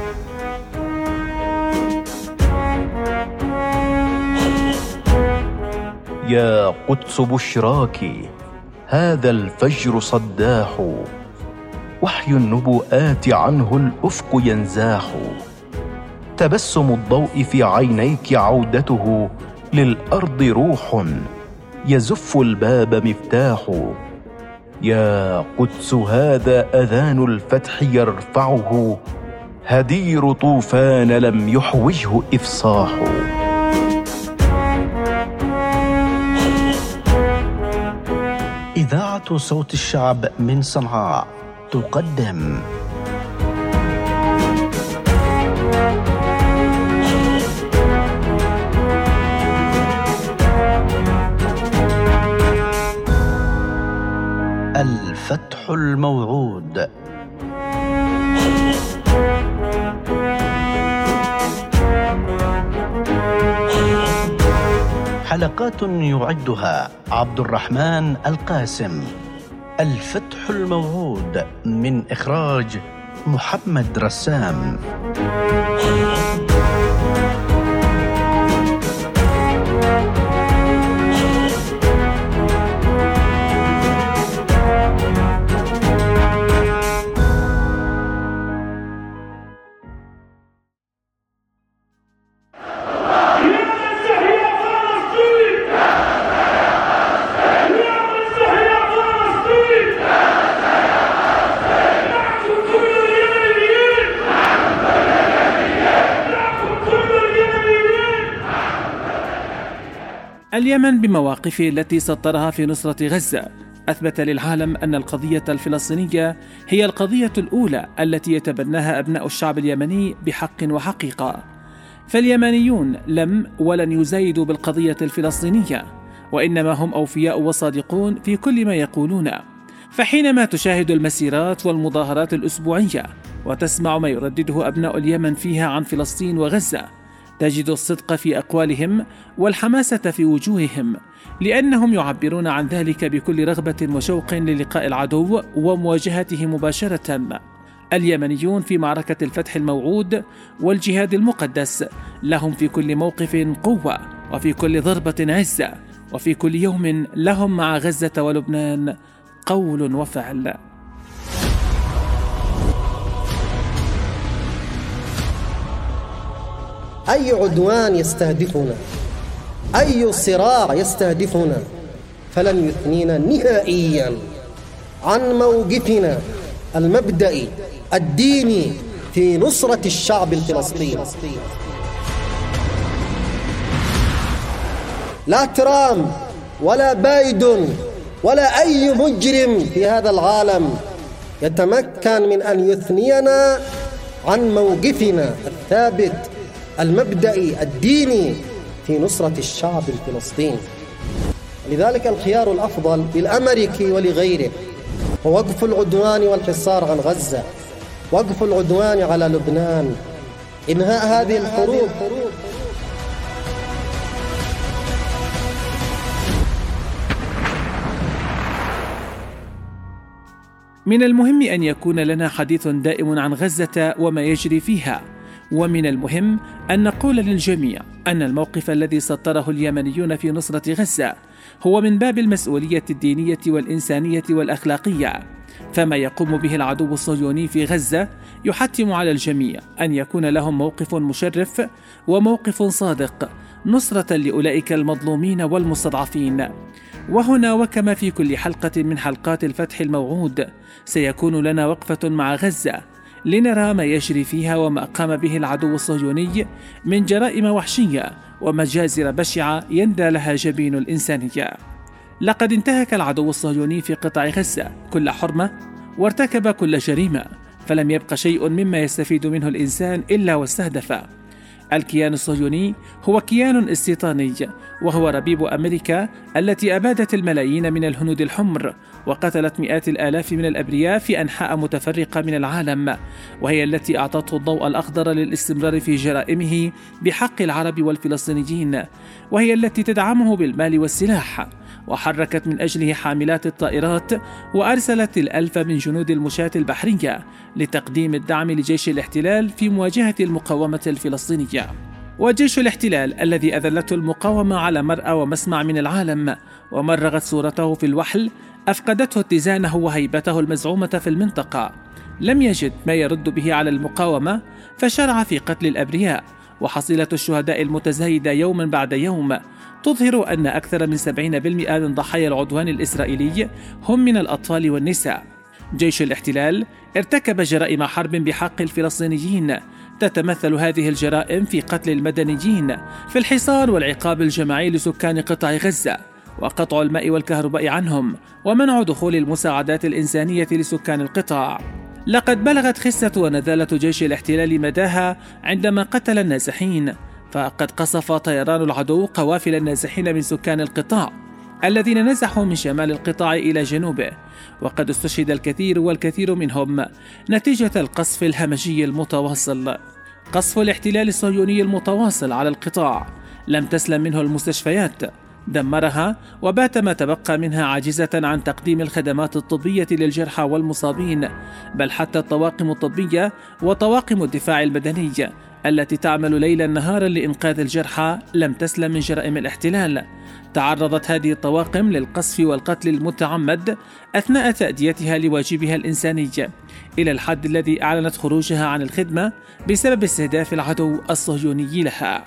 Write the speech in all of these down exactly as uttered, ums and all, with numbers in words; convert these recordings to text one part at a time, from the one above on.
يا قدس بشراك، هذا الفجر صداح، وحي النبوءات عنه الأفق ينزاح. تبسم الضوء في عينيك عودته، للأرض روح يزف الباب مفتاح. يا قدس هذا أذان الفتح يرفعه، هدير طوفان لم يحوجه إفصاح. إذاعة صوت الشعب من صنعاء تقدم الفتح الموعود. حلقات يعدها عبد الرحمن القاسم. الفتح الموعود من إخراج محمد رسام. اليمن بمواقفه التي سطرها في نصرة غزة أثبت للعالم أن القضية الفلسطينية هي القضية الأولى التي يتبناها أبناء الشعب اليمني بحق وحقيقة. فاليمنيون لم ولن يزايدوا بالقضية الفلسطينية، وإنما هم أوفياء وصادقون في كل ما يقولون. فحينما تشاهد المسيرات والمظاهرات الأسبوعية وتسمع ما يردده أبناء اليمن فيها عن فلسطين وغزة، تجد الصدق في أقوالهم والحماسة في وجوههم، لأنهم يعبرون عن ذلك بكل رغبة وشوق للقاء العدو ومواجهته مباشرة. اليمنيون في معركة الفتح الموعود والجهاد المقدس لهم في كل موقف قوة، وفي كل ضربة عزة، وفي كل يوم لهم مع غزة ولبنان قول وفعل. أي عدوان يستهدفنا، أي صراع يستهدفنا، فلن يثنينا نهائيا عن موقفنا المبدئي الديني في نصرة الشعب الفلسطيني. لا ترام ولا بايدن ولا أي مجرم في هذا العالم يتمكن من أن يثنينا عن موقفنا الثابت المبدئي الديني في نصرة الشعب الفلسطيني. لذلك الخيار الأفضل للأمريكي ولغيره هو وقف العدوان والحصار عن غزة، وقف العدوان على لبنان، إنهاء هذه الحروب. من المهم أن يكون لنا حديث دائم عن غزة وما يجري فيها، ومن المهم أن نقول للجميع أن الموقف الذي سطره اليمنيون في نصرة غزة هو من باب المسؤولية الدينية والإنسانية والأخلاقية. فما يقوم به العدو الصهيوني في غزة يحتم على الجميع أن يكون لهم موقف مشرف وموقف صادق نصرة لأولئك المظلومين والمستضعفين. وهنا وكما في كل حلقة من حلقات الفتح الموعود سيكون لنا وقفة مع غزة لنرى ما يجري فيها وما قام به العدو الصهيوني من جرائم وحشية ومجازر بشعة يندى لها جبين الإنسانية. لقد انتهك العدو الصهيوني في قطاع غزة كل حرمة وارتكب كل جريمة، فلم يبق شيء مما يستفيد منه الإنسان إلا واستهدف. الكيان الصهيوني هو كيان استيطاني، وهو ربيب أمريكا التي أبادت الملايين من الهنود الحمر وقتلت مئات الآلاف من الأبرياء في أنحاء متفرقة من العالم، وهي التي أعطته الضوء الأخضر للاستمرار في جرائمه بحق العرب والفلسطينيين، وهي التي تدعمه بالمال والسلاح، وحركت من أجله حاملات الطائرات، وأرسلت الألف من جنود المشاة البحرية لتقديم الدعم لجيش الاحتلال في مواجهة المقاومة الفلسطينية. وجيش الاحتلال الذي أذلته المقاومة على مرأى ومسمع من العالم ومرغت صورته في الوحل أفقدته اتزانه وهيبته المزعومة في المنطقة، لم يجد ما يرد به على المقاومة فشرع في قتل الأبرياء، وحصيلة الشهداء المتزايدة يوما بعد يوم تظهر أن أكثر من سبعين بالمئة من ضحايا العدوان الإسرائيلي هم من الأطفال والنساء. جيش الاحتلال ارتكب جرائم حرب بحق الفلسطينيين، تتمثل هذه الجرائم في قتل المدنيين، في الحصار والعقاب الجماعي لسكان قطاع غزة، وقطع الماء والكهرباء عنهم، ومنع دخول المساعدات الإنسانية لسكان القطاع. لقد بلغت خسة ونذالة جيش الاحتلال مداها عندما قتل النازحين، فقد قصف طيران العدو قوافل النازحين من سكان القطاع الذين نزحوا من شمال القطاع إلى جنوبه، وقد استشهد الكثير والكثير منهم نتيجة القصف الهمجي المتواصل. قصف الاحتلال الصهيوني المتواصل على القطاع لم تسلم منه المستشفيات، دمرها وبات ما تبقى منها عاجزة عن تقديم الخدمات الطبية للجرحى والمصابين، بل حتى الطواقم الطبية وطواقم الدفاع المدني التي تعمل ليلا نهارا لإنقاذ الجرحى لم تسلم من جرائم الاحتلال. تعرضت هذه الطواقم للقصف والقتل المتعمد أثناء تأديتها لواجبها الإنساني، إلى الحد الذي أعلنت خروجها عن الخدمة بسبب استهداف العدو الصهيوني لها.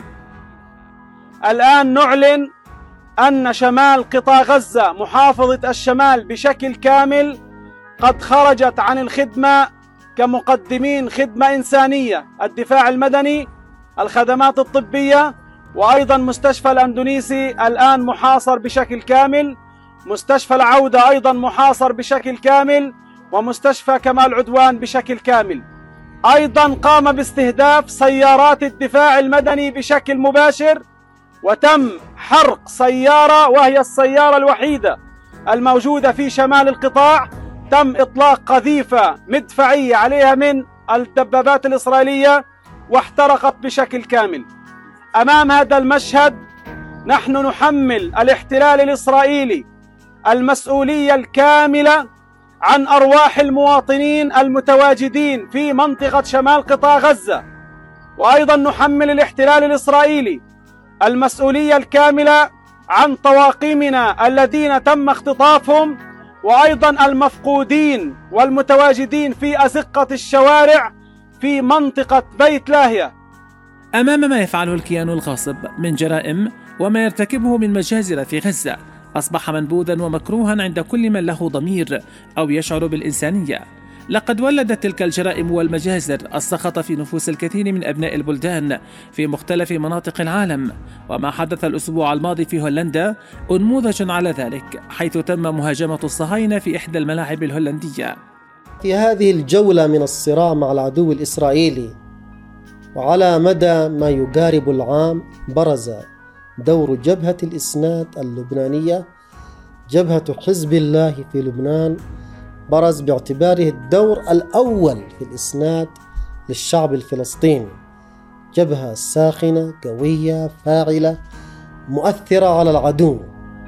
الآن نعلن أن شمال قطاع غزة محافظة الشمال بشكل كامل قد خرجت عن الخدمة كمقدمين خدمة إنسانية، الدفاع المدني، الخدمات الطبية، وأيضا مستشفى الأندونيسي الآن محاصر بشكل كامل، مستشفى العودة أيضا محاصر بشكل كامل، ومستشفى كمال عدوان بشكل كامل. أيضا قام باستهداف سيارات الدفاع المدني بشكل مباشر، وتم حرق سيارة وهي السيارة الوحيدة الموجودة في شمال القطاع، تم إطلاق قذيفة مدفعية عليها من الدبابات الإسرائيلية واحترقت بشكل كامل. أمام هذا المشهد نحن نحمل الاحتلال الإسرائيلي المسؤولية الكاملة عن أرواح المواطنين المتواجدين في منطقة شمال قطاع غزة، وأيضا نحمل الاحتلال الإسرائيلي المسؤولية الكاملة عن طواقمنا الذين تم اختطافهم، وأيضا المفقودين والمتواجدين في أزقة الشوارع في منطقة بيت لاهيا. أمام ما يفعله الكيان الغاصب من جرائم وما يرتكبه من مجازر في غزة، أصبح منبوذا ومكروها عند كل من له ضمير أو يشعر بالإنسانية. لقد ولدت تلك الجرائم والمجازر السخط في نفوس الكثير من أبناء البلدان في مختلف مناطق العالم، وما حدث الأسبوع الماضي في هولندا أنموذج على ذلك، حيث تم مهاجمة الصهاينة في إحدى الملاعب الهولندية. في هذه الجولة من الصراع مع العدو الإسرائيلي وعلى مدى ما يقارب العام، برز دور جبهة الإسناد اللبنانية، جبهة حزب الله في لبنان، برز باعتباره الدور الأول في الإسناد للشعب الفلسطيني، جبهة ساخنة قوية فاعلة مؤثرة على العدو.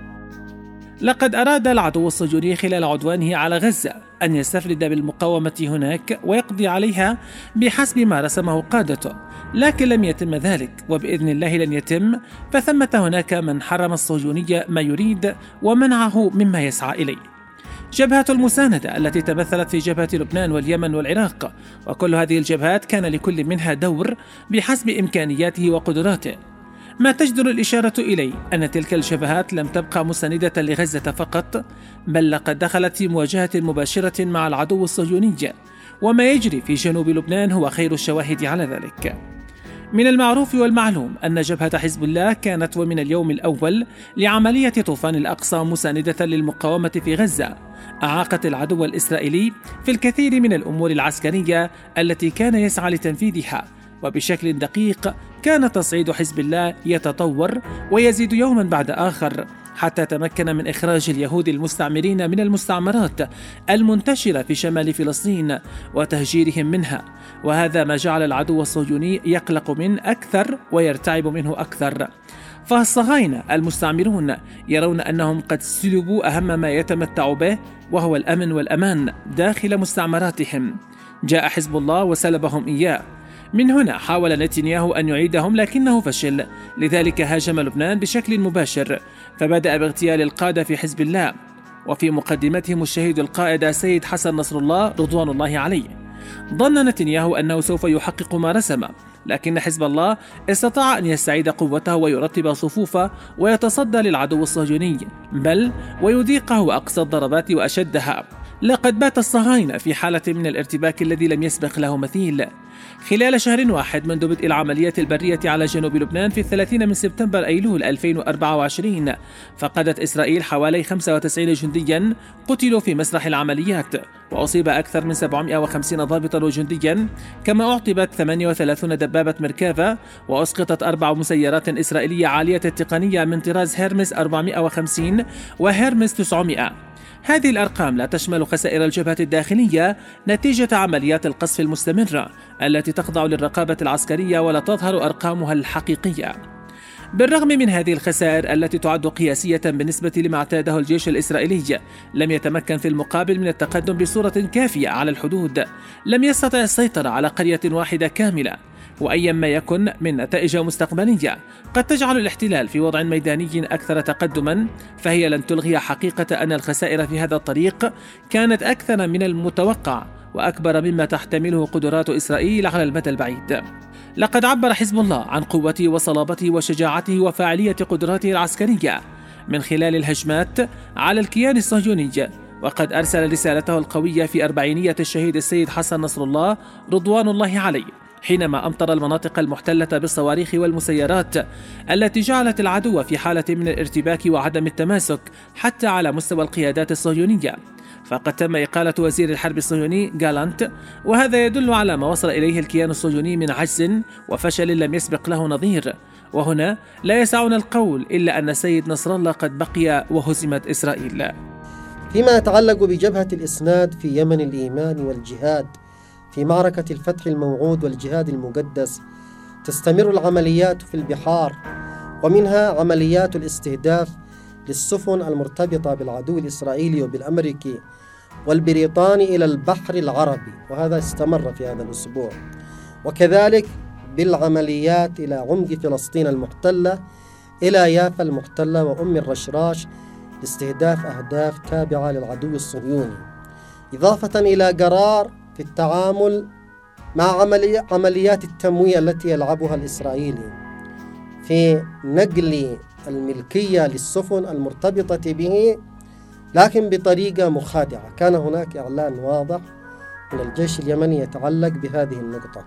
لقد أراد العدو الصهيوني خلال عدوانه على غزة أن يستفرد بالمقاومة هناك ويقضي عليها بحسب ما رسمه قادته، لكن لم يتم ذلك، وبإذن الله لن يتم، فثمة هناك من حرم الصهيونية ما يريد ومنعه مما يسعى إليه. جبهة المساندة التي تمثلت في جبهة لبنان واليمن والعراق، وكل هذه الجبهات كان لكل منها دور بحسب إمكانياته وقدراته. ما تجدر الإشارة إليه أن تلك الجبهات لم تبقى مساندة لغزة فقط، بل لقد دخلت في مواجهة مباشرة مع العدو الصهيوني، وما يجري في جنوب لبنان هو خير الشواهد على ذلك. من المعروف والمعلوم أن جبهة حزب الله كانت ومن اليوم الأول لعملية طوفان الأقصى مساندة للمقاومة في غزة، أعاقت العدو الإسرائيلي في الكثير من الأمور العسكرية التي كان يسعى لتنفيذها، وبشكل دقيق كان تصعيد حزب الله يتطور ويزيد يوما بعد آخر، حتى تمكن من إخراج اليهود المستعمرين من المستعمرات المنتشرة في شمال فلسطين وتهجيرهم منها، وهذا ما جعل العدو الصهيوني يقلق منه أكثر ويرتعب منه أكثر. فالصهاينة المستعمرون يرون أنهم قد سلبوا أهم ما يتمتع به، وهو الأمن والأمان داخل مستعمراتهم. جاء حزب الله وسلبهم إياه. من هنا حاول نتنياهو أن يعيدهم لكنه فشل، لذلك هاجم لبنان بشكل مباشر، فبدأ باغتيال القادة في حزب الله، وفي مقدمتهم الشهيد القائد السيد حسن نصر الله رضوان الله عليه. ظن نتنياهو أنه سوف يحقق ما رسم، لكن حزب الله استطاع أن يستعيد قوته ويرتب صفوفه ويتصدى للعدو الصهيوني، بل ويذيقه أقصى الضربات وأشدها. لقد بات الصهاينة في حالة من الارتباك الذي لم يسبق له مثيل. خلال شهر واحد منذ بدء العمليات البرية على جنوب لبنان في الثلاثين من سبتمبر أيلول ألفين وأربعة وعشرين، فقدت إسرائيل حوالي خمسة وتسعين جنديا قتلوا في مسرح العمليات، وأصيب أكثر من سبعمائة وخمسين ضابطا وجنديا، كما أعطبت ثمانية وثلاثين دبابة مركافة، وأسقطت أربع مسيرات إسرائيلية عالية التقنية من طراز هيرمس أربعمائة وخمسين وهيرمس تسعمائة. هذه الأرقام لا تشمل خسائر الجبهة الداخلية نتيجة عمليات القصف المستمرة التي تخضع للرقابة العسكرية، ولا تظهر أرقامها الحقيقية. بالرغم من هذه الخسائر التي تعد قياسية بالنسبة لما اعتاده الجيش الإسرائيلي، لم يتمكن في المقابل من التقدم بصورة كافية على الحدود. لم يستطع السيطرة على قرية واحدة كاملة، وأيا ما يكن من نتائج مستقبلية قد تجعل الاحتلال في وضع ميداني أكثر تقدما، فهي لن تلغي حقيقة أن الخسائر في هذا الطريق كانت أكثر من المتوقع وأكبر مما تحتمله قدرات إسرائيل على المدى البعيد. لقد عبر حزب الله عن قوته وصلابته وشجاعته وفاعلية قدراته العسكرية من خلال الهجمات على الكيان الصهيوني، وقد أرسل رسالته القوية في أربعينية الشهيد السيد حسن نصر الله رضوان الله عليه، حينما أمطر المناطق المحتلة بالصواريخ والمسيرات التي جعلت العدو في حالة من الارتباك وعدم التماسك حتى على مستوى القيادات الصهيونية. فقد تم إقالة وزير الحرب الصهيوني جالانت، وهذا يدل على ما وصل إليه الكيان الصهيوني من عجز وفشل لم يسبق له نظير. وهنا لا يسعنا القول إلا أن السيد نصر الله قد بقي وهزمت إسرائيل. فيما يتعلق بجبهة الإسناد في يمن الإيمان والجهاد في معركة الفتح الموعود والجهاد المقدس، تستمر العمليات في البحار، ومنها عمليات الاستهداف للسفن المرتبطة بالعدو الإسرائيلي وبالأمريكي والبريطاني إلى البحر العربي، وهذا استمر في هذا الأسبوع، وكذلك بالعمليات إلى عمق فلسطين المحتلة إلى يافا المحتلة وأم الرشراش لاستهداف أهداف تابعة للعدو الصهيوني، إضافة إلى قرار في التعامل مع عملي عمليات التمويه التي يلعبها الإسرائيلي في نقل الملكية للسفن المرتبطة به، لكن بطريقة مخادعة. كان هناك إعلان واضح من الجيش اليمني يتعلق بهذه النقطة.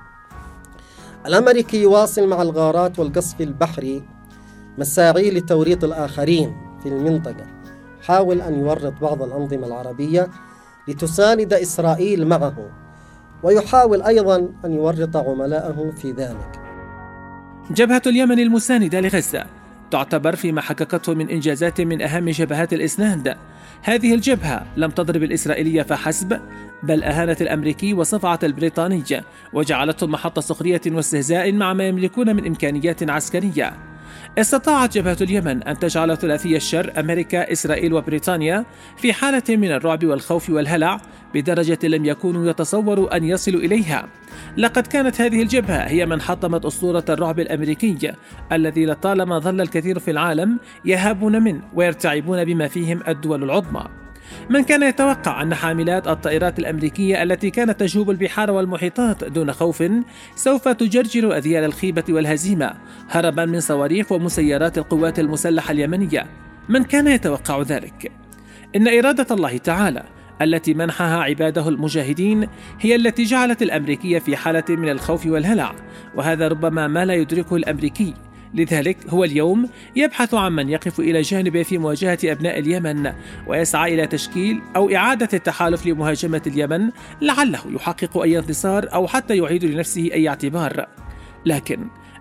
الأمريكي يواصل مع الغارات والقصف البحري مساعي لتوريط الآخرين في المنطقة، حاول أن يورط بعض الأنظمة العربية لتساند إسرائيل معه، ويحاول أيضا أن يورط عملائه في ذلك. جبهة اليمن المساندة لغزة تعتبر فيما حققته من إنجازات من أهم جبهات الإسناد. هذه الجبهة لم تضرب الإسرائيلية فحسب، بل أهانت الأمريكي وصفعت البريطاني، وجعلتهم محط سخرية واستهزاء مع ما يملكون من إمكانيات عسكرية. استطاعت جبهة اليمن أن تجعل ثلاثي الشر أمريكا إسرائيل وبريطانيا في حالة من الرعب والخوف والهلع بدرجة لم يكونوا يتصوروا أن يصلوا إليها. لقد كانت هذه الجبهة هي من حطمت أسطورة الرعب الأمريكي الذي لطالما ظل الكثير في العالم يهابون منه ويرتعبون بما فيهم الدول العظمى. من كان يتوقع أن حاملات الطائرات الأمريكية التي كانت تجوب البحار والمحيطات دون خوف سوف تجرجر أذيال الخيبة والهزيمة هربا من صواريخ ومسيرات القوات المسلحة اليمنية؟ من كان يتوقع ذلك؟ إن إرادة الله تعالى التي منحها عباده المجاهدين هي التي جعلت الأمريكية في حالة من الخوف والهلع، وهذا ربما ما لا يدركه الأمريكي. لذلك هو اليوم يبحث عن من يقف إلى جانبه في مواجهة أبناء اليمن، ويسعى إلى تشكيل أو إعادة التحالف لمهاجمة اليمن، لعله يحقق أي انتصار أو حتى يعيد لنفسه أي اعتبار. لكن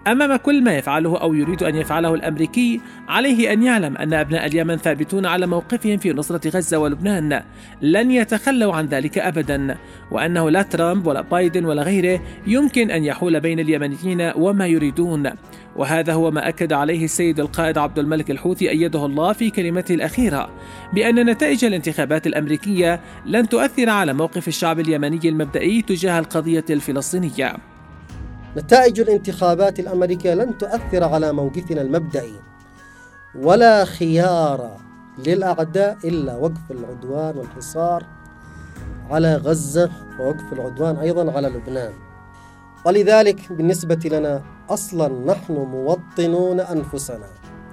أمام كل ما يفعله أو يريد أن يفعله الأمريكي، عليه أن يعلم أن أبناء اليمن ثابتون على موقفهم في نصرة غزة ولبنان، لن يتخلوا عن ذلك أبدا، وأنه لا ترامب ولا بايدن ولا غيره يمكن أن يحول بين اليمنيين وما يريدون. وهذا هو ما أكد عليه السيد القائد عبد الملك الحوثي أيده الله في كلمته الأخيرة، بأن نتائج الانتخابات الأمريكية لن تؤثر على موقف الشعب اليمني المبدئي تجاه القضية الفلسطينية. نتائج الانتخابات الأمريكية لن تؤثر على موقفنا المبدئي، ولا خيار للأعداء إلا وقف العدوان والحصار على غزة ووقف العدوان أيضا على لبنان. ولذلك بالنسبة لنا أصلا نحن موطنون أنفسنا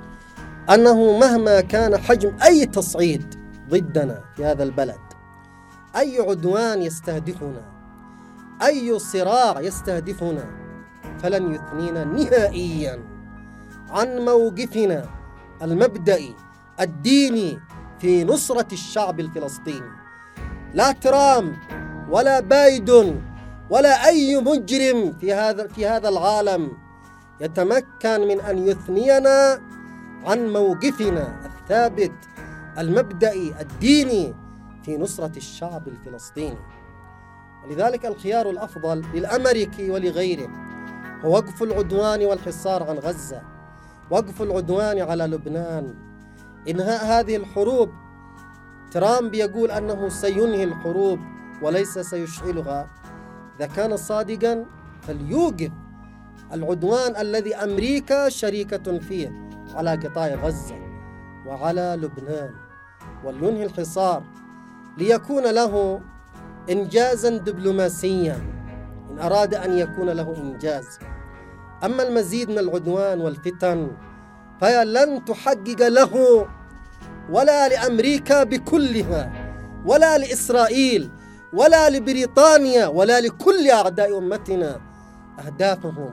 أنه مهما كان حجم أي تصعيد ضدنا في هذا البلد، أي عدوان يستهدفنا، أي صراع يستهدفنا، فلن يثنينا نهائيا عن موقفنا المبدئي الديني في نصرة الشعب الفلسطيني. لا ترامب ولا بايدن ولا أي مجرم في هذا في هذا العالم يتمكن من أن يثنينا عن موقفنا الثابت المبدئي الديني في نصرة الشعب الفلسطيني. ولذلك الخيار الأفضل للأمريكي ولغيره هو وقف العدوان والحصار عن غزة، وقف العدوان على لبنان، إنهاء هذه الحروب. ترامب يقول أنه سينهي الحروب وليس سيشعلها. إذا كان صادقا فليوقف العدوان الذي أمريكا شريكة فيه على قطاع غزة وعلى لبنان، ولينهي الحصار ليكون له إنجازا دبلوماسيا إن أراد أن يكون له إنجاز. أما المزيد من العدوان والفتن فهي لن تحقق له ولا لأمريكا بكلها ولا لإسرائيل ولا لبريطانيا ولا لكل أعداء أمتنا أهدافهم.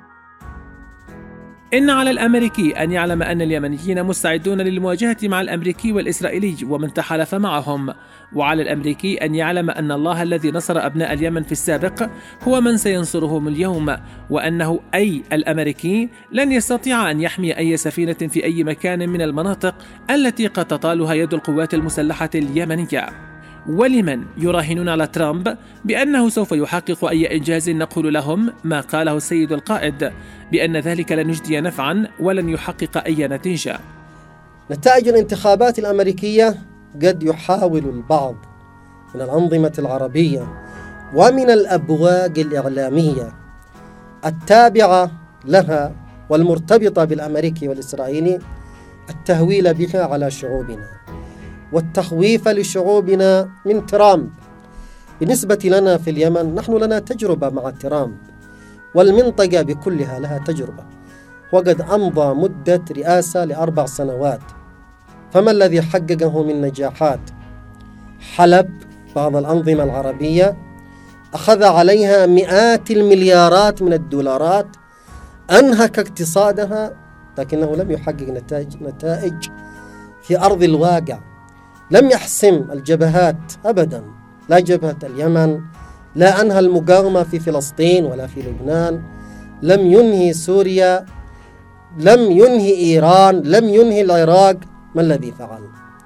إن على الأمريكي أن يعلم أن اليمنيين مستعدون للمواجهة مع الأمريكي والإسرائيلي ومن تحالف معهم، وعلى الأمريكي أن يعلم أن الله الذي نصر أبناء اليمن في السابق هو من سينصرهم اليوم، وأنه أي الأمريكي لن يستطيع أن يحمي أي سفينة في أي مكان من المناطق التي قد تطالها يد القوات المسلحة اليمنية. ولمن يراهنون على ترامب بأنه سوف يحقق أي إنجاز نقول لهم ما قاله السيد القائد، بأن ذلك لن يجدي نفعا ولن يحقق أي نتيجة. نتائج الانتخابات الأمريكية قد يحاول البعض من الأنظمة العربية ومن الأبواق الإعلامية التابعة لها والمرتبطة بالأمريكي والإسرائيلي التهويل بها على شعوبنا والتخويف لشعوبنا من ترامب. بالنسبة لنا في اليمن نحن لنا تجربة مع ترامب، والمنطقة بكلها لها تجربة، وقد أمضى مدة رئاسة لأربع سنوات. فما الذي حققه من نجاحات؟ حلب بعض الأنظمة العربية أخذ عليها مئات المليارات من الدولارات، أنهك اقتصادها، لكنه لم يحقق نتائج, نتائج في أرض الواقع. لم يحسم الجبهات أبدا، لا جبهة اليمن، لا أنهى المقاومة في فلسطين ولا في لبنان، لم ينهي سوريا، لم ينهي إيران، لم ينهي العراق. ما الذي فعل؟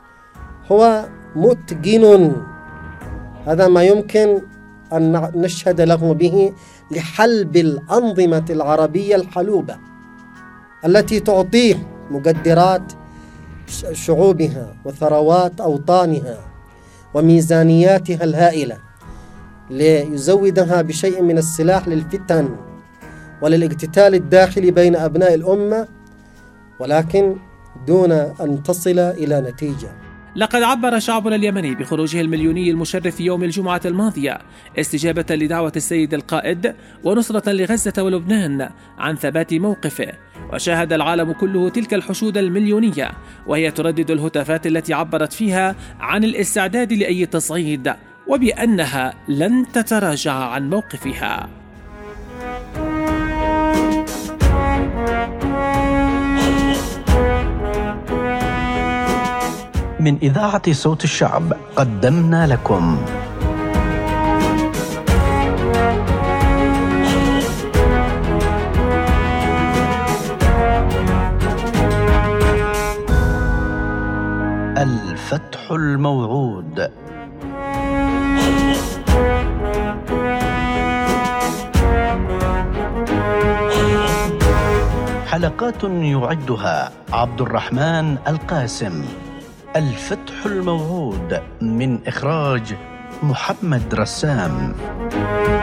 هو متقن، هذا ما يمكن أن نشهد له به لحلب الأنظمة العربية الحلوبة التي تعطيه مقدرات شعوبها وثروات أوطانها وميزانياتها الهائلة ليزودها بشيء من السلاح للفتن وللاقتتال الداخلي بين أبناء الأمة، ولكن دون أن تصل إلى نتيجة. لقد عبر شعبنا اليمني بخروجه المليوني المشرف في يوم الجمعة الماضية استجابة لدعوة السيد القائد ونصرة لغزة ولبنان عن ثبات موقفه، وشاهد العالم كله تلك الحشود المليونية وهي تردد الهتافات التي عبرت فيها عن الاستعداد لأي تصعيد وبأنها لن تتراجع عن موقفها. من إذاعة صوت الشعب قدمنا لكم الموعود. حلقات يعدها عبد الرحمن القاسم. الفتح الموعود من إخراج محمد رسام.